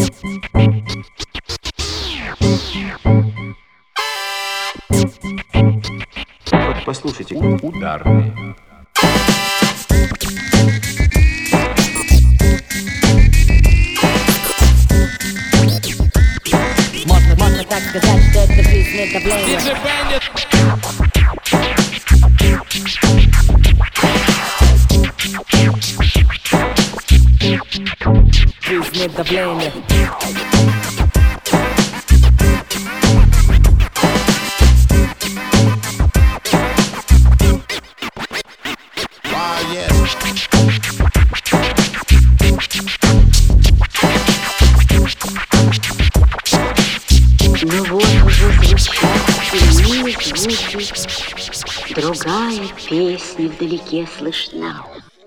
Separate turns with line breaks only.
Вот послушайте.
Ударные.
Можно так сказать, что это жизнь давление. Жизнь давление.
Ну вот уже звучат иные звуки, другая песня вдалеке слышна.